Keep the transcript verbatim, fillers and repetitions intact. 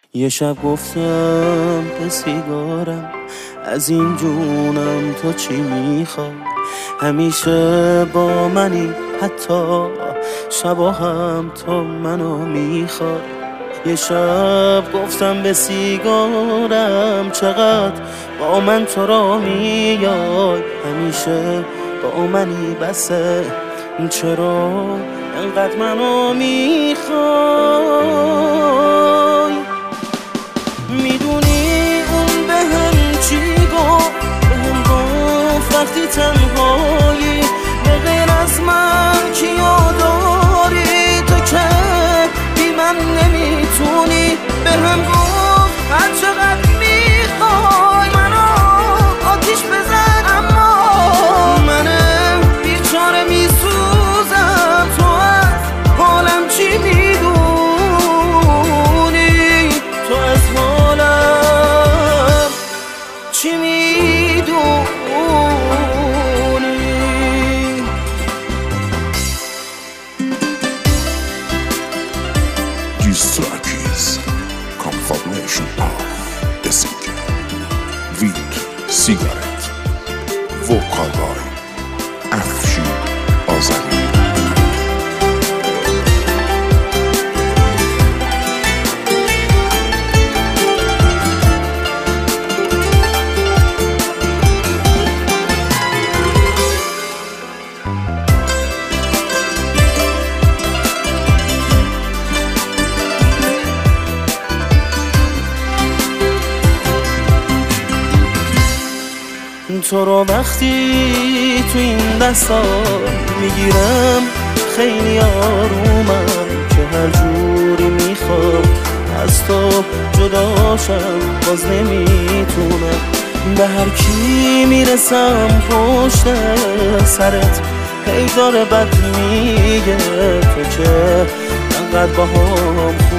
یه شب گفتم به سیگارم از این جونم تو چی میخوای، همیشه با منی حتی شبا هم تو منو میخوای. یه شب گفتم به سیگارم چقدر با من تو را میای، همیشه با منی بسه چرا انقدر منو میخوای. میدونی اون به هم چی گفت، به هم گفت وقتی تنهایی به غیر از من کیو داری، تو که بی من نمیتونی. به هم گفت هر چقدر میخوای منو آتیش بزن، اما منم بیچاره میسوزم، تو از حالم چی میدونی، تو از حالم چی میدونی. This track is confirmation of the singer with cigarette vocal by Afshin Azami. تو رو وقتی تو این دستا میگیرم خیلی آرومم، که هر جوری میخوام از تو جداشم باز نمیتونم. به هر کی میرسم پشت سرت هی داره بد میگه، تو که انقدر با هم